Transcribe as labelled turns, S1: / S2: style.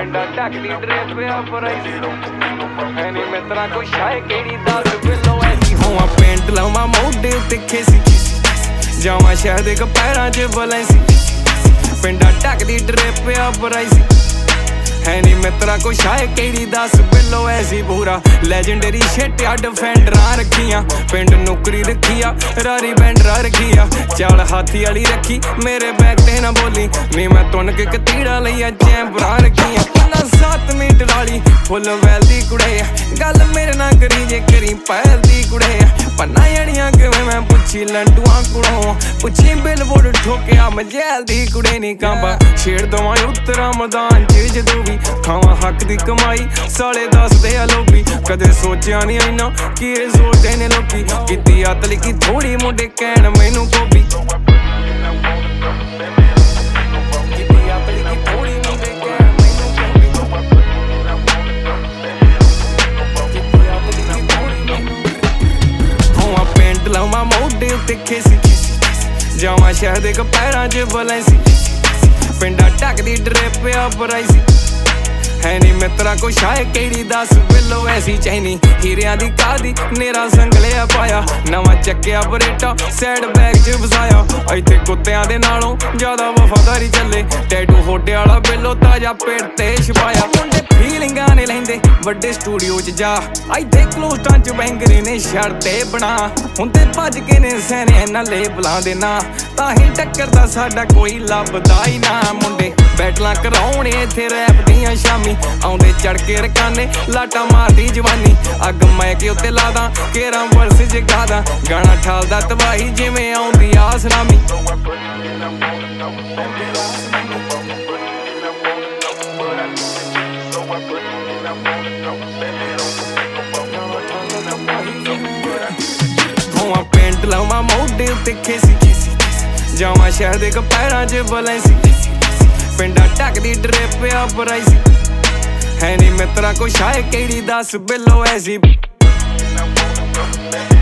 S1: ਪਿੰਡਾ ਢੱਕਦੀ ਡਰੇਪ ਆ ਪਰਾਈ ਹੈ ਨੀ ਮਿੱਤਰਾ ਕੋਈ ਸ਼ਾਇ ਕਿਹੜੀ 10 ਬਿੱਲੋ ਐਸੀ ਹੋਵਾਂ ਪਿੰਡ ਲਾਵਾਂ ਮੋਢੇ ਉੱਤੇ ਖੇਸੀ ਜਾਵਾਂ ਸ਼ਹਿਰ ਦੇ ਪੈਰਾਂ 'ਚ ਬਲੈਂਸੀ ਪਿੰਡਾ ਢੱਕਦੀ ਡਰੇਪ ਆ ਪਰਾਈ ਹੈ ਨੀ ਮਿੱਤਰਾ ਕੋਈ ਸ਼ਾਇ ਕਿਹੜੀ 10 ਬਿੱਲੋ ਐਸੀ ਪੂਰਾ ਲੈਜੈਂਡਰੀ ਸ਼ਿਟ ਆ ਡਿਫੈਂਡਰਾਂ ਰੱਖੀਆਂ ਪਿੰਡ ਨੌਕਰੀ ਰੱਖੀ ਆ ਰਾਰੀ ਬੈਂਡਰਾ ਰੱਖੀ ਆ ਚਾਲ ਹਾਥੀ ਵਾਲੀ ਰੱਖੀ ਮੇਰੇ ਬੈਗ ਤੇ ਨਾ ਬੋਲੀ ਨੀ ਮੈਂ ਤੁੰਨ ਕੇ ਕਤੀੜਾ ਲਈ ਆ ਚੈਂਬਰਾਂ ਰੱਖੀਆਂ 7 ਮੀਟਰ ਵਾਲੀ ਫੁੱਲ ਵੈਲ ਦੀ ਕੁੜੇ ਗੱਲ ਮੇਰੇ ਨਾਲ ਕਰੀ ਜੇ ਕਰੀ ਪਹਿਲ ਦੀ ਕੁੜੇ ਪੰਨਾ ਜਣੀਆਂ ਕਿਵੇਂ ਮੈਂ ਪੁੱਛੀ ਲੰਡੂਆਂ ਕੁੜੋਂ ਪੁੱਛੀ ਬਿਲਬੋਰਡ ਠੋਕਿਆ ਮਜੈਲ ਦੀ ਕੁੜੇ ਨੀ ਕਾਂਬਾ ਛੇੜ ਦਵਾਂ ਉੱਤਰਾ ਮੈਦਾਨ 'ਚ ਜਦੋਂ ਵੀ ਖਾਵਾਂ ਹੱਕ ਦੀ ਕਮਾਈ ਸਾਲੇ ਦੱਸਦੇ ਆ ਲੋਕੀ ਕਦੇ ਸੋਚਿਆ ਨੀ ਇੰਨਾ ਕਿ ਇਹ ਸੋਚਦੇ ਨੇ ਲੋਕੀ ਕੀਤੀ ਅਤਲੀ ਕੀ ਥੋੜੀ ਮੁੰਡੇ ਕਹਿਣ ਮੈਨੂੰ ਗੋਭੀ ਲਾਵਾਂ ਮੋਢੇ ਉੱਤੇ ਖੇਸੀ ਜਾਵਾਂ ਸ਼ਹਿਰ ਦੇ ਪੈਰਾਂ 'ਚ ਬਲੈਂਸੀ ਪਿੰਡਾ ਢੱਕਦੀ ਡਰੇਪ ਆ ਪਰਾਈ ਹੈ ਨੀ ਮਿੱਤਰਾ ਕੋਈ ਸ਼ਾਇ ਕਿਹੜੀ 10 ਬਿੱਲੋ ਐਸੀ ਚੈਨੀ ਹੀਰਿਆਂ ਦੀ ਕਾਦੀ ਨੇਰਾ ਸੰਗਲਿਆ ਪਾਇਆ ਨਵਾਂ ਚੱਕਿਆ ਬਰੇਟਾ ਸੈਡ ਬੈਗ 'ਚ ਵਸਾਇਆ ਇੱਥੇ ਕੁੱਤਿਆਂ ਦੇ ਨਾਲੋਂ ਜ਼ਿਆਦਾ ਵਫਾਦਾਰੀ ਚੱਲੇ ਟੈਟੂ ਹੋਟੇ ਵਾਲਾ ਬਿੱਲੋ ਤਾਜ਼ਾ ਪੇਟ ਤੇ ਛਪਾਇਆ ਮੁੰਡੇ ਫੀਲਿੰਗਾਂ ਨੇ ਲੈਂਦੇ ਵੱਡੇ ਸਟੂਡੀਓ 'ਚ ਜਾ ਇੱਥੇ ਕਲੋਸਟਾਂ 'ਚ ਬੈਂਗਰੇ ਨੇ ਸ਼ਰਤੇ ਬਣਾ ਹੁੰਦੇ ਭੱਜ ਕੇ ਨੇ ਸੈਨੇ ਇਹਨਾਂ ਲੇਬਲਾਂ ਦੇ ਨਾਂ ਤਾਂ ਹੀ ਟੱਕਰਦਾ ਸਾਡਾ ਕੋਈ ਲੱਭਦਾ ਹੀ ਨਾ ਮੁੰਡੇ ਬੈਟਲਾਂ ਕਰਾਉਣੇ ਇੱਥੇ ਰੈਪ ਦੀਆਂ ਸ਼ਾਮੀ ਆਉਂਦੇ ਚੜ ਕੇ ਰਕਾਨੇ ਲਾਟਾਂ ਮਾਰਦੀ ਜਵਾਨੀ ਅੱਗ ਮੈਂ ਕਿ ਉੱਤੇ ਲਾਦਾ ਕੇਰਾਂ ਵਰਸ ਜਗਾਦਾ ਗਾਣਾ ਠਾਲਦਾ ਤਬਾਹੀ ਜਿਵੇਂ ਆਉਂਦੀ ਆ ਸੁਨਾਮੀ ਹੋਵਾਂ ਪਿੰਡ ਲਾਵਾਂ ਮੋਢੇ ਉੱਤੇ ਖੇਸੀ ਜਾਵਾਂ ਸ਼ਹਿਰ ਦੇ ਪੈਰਾਂ 'ਚ ਬਲੈਂਸੀ ਪਿੰਡਾ ਢੱਕਦੀ ਡਰੇਪ ਆ ਪਰਾਈ ਹੈ ਨੀ ਮਿੱਤਰਾ ਕੋਈ ਸ਼ਾਇ ਕਿਹੜੀ 10 ਬਿੱਲੋ ਐਸੀ